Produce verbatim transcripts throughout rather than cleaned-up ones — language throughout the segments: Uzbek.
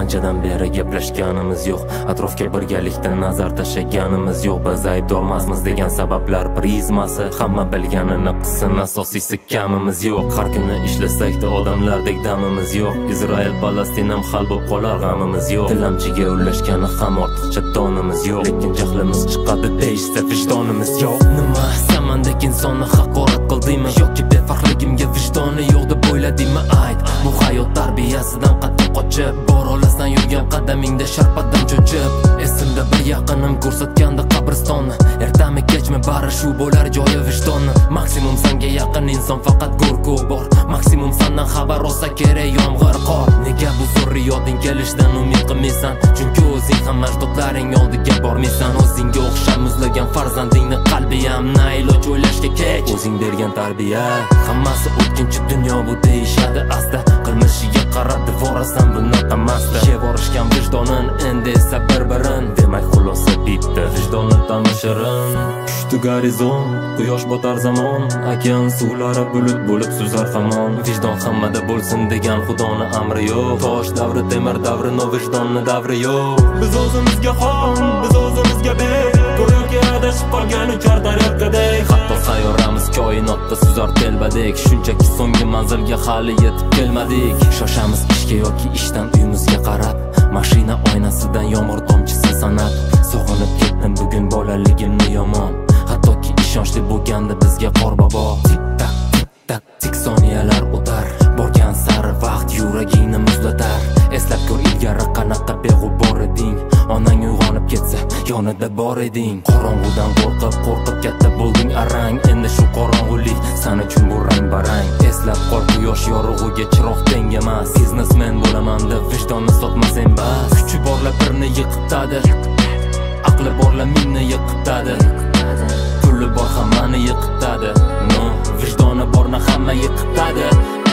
Anchadan beri gaplashganimiz yo'q, atrofga birgalikda nazar tashlaganimiz yo'q. Biz aybdormasmiz degan sabablar prizmasi, hamma bilganini qilsin, asosiysi kamimiz yo'q. Har kuni ishlasak-da odamlardek damimiz yo'q. Izroil Falastinam hal bo'lib qolar g'amimiz yo'q. Tilamchiga ulashgani ham ortiqcha tonimiz yo'q, lekin jahlimiz chiqadi deyishsa vijdonimiz yo'q. Nima samandek insonni haqorat qildingmi yoki befarqligimga vijdoni yo'q deb o'yladingmi? Ayt, bu hayot tarbiyasidan qattiq qochib, bor olasan yurgan qadamingda sharpadan cho'chib. Esimda bir yaqinim ko'rsatgandi qabristonni, ertami kechmi bari shu bo'lar joyi vijdonni. Maksimum senga yaqin inson faqat go'rkov bor, maksimum sendan xabar olsa kerak yomg'ir qor. Nega bu zurriyoting kelishdan umid qilmaysan? Chunki o'zing ham ajdodlaring oldiga bormaysan. O'zingga o'xshab muzlagan farzandingni qalbi ham nailoj o'ylashga kech. O'zing bergan tarbiya hammasi o'tkinchi dunyo bu deyishadi asta. Qilmishiga qarab devorasan bunaqa masta. Yevorishgan vijdonin endi esa bir-birin, demak xulosa bitta, vijdonni tanishirin. Tushdi gorizon, quyosh botar zamon, okean suvlari bulut bo'lib suzar hamon. Vijdon hammada bo'lsin degan xudoni amri yo'q. Tosh davri temir davri, no vijdonni davri yo'q. Biz o'zimizga xon, biz o'zimizga bek, go'yoki adashib qolgan uchar tariqadek. Hatto sayyoramiz koinotda suzar telbadek, shunchaki so'nggi manzilga hali yetib kelmadik. Shoshamiz ishga yoki ishdan uyimizga qarab, mashina oynasidan yomg'ir tomchisi sanab. Sog'inib ketdim bugun bolaligimni yomon, hattoki ishonchli bo'lgandi bizga qor bobo. Tik tak tik tak tik soniyalar o'tar, borgan sari vaqt yuragingni muzlatar. Eslab ko'r ilgari qanaqa beg'ubor eding, onang uyg'onib ketsa yonida bor eding. Qorong'udan qo'rqib qo'rqib katta bo'lding arang, endi shu qorong'ulik sen uchun bu rang barang. Eslab qol quyosh yorug'iga chiroq teng emas, biznesmen bo'laman deb vijdonni sotmasang bas. Kuchi borlar birni yiqitadi, aqli borlar mingni yiqitadi, puli bor hammani yiqitadi, no vijdoni borni hamma yiqitadi.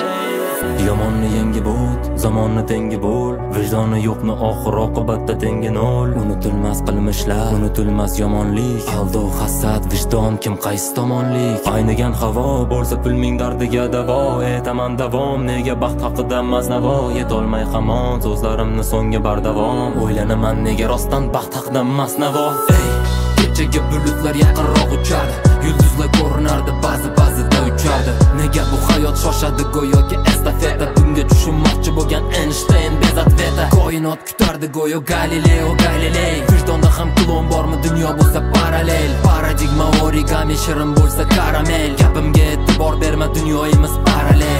Yomonni yengib o't, zamonni tengi bo'l, vijdoni yo'qni oxir oqibatda tengi nol. Unutilmas qilmishlar, unutilmas yomonlik, aldov hasad, vijdon kim qaysi tomonlik. Aynigan havo bo'lsa pulning dardiga davo, etaman davom, nega baxt haqida maznavo. Yetolmay hamon so'zlarimni so'nggi bardavom, o'ylanaman nega rostdan baxt haqida masnavo. Ey, kechaga bulutlar yaqinroq uchardi, yulduzlar ko'rinardi ba'zi ba'zida uchardi. Nega bu hayot shoshadi go'yoki estafeta, bunga tushunmoqchi bo'lgan Einstein bezatbeta. Koinot kutardi go'yo Galileo Galilei, vijdonda ham klon bormi dunyo bo'lsa parallel. Paradigma origami shirin bo'lsa karamel, gapimga e'tibor berma dunyoyimiz parallel.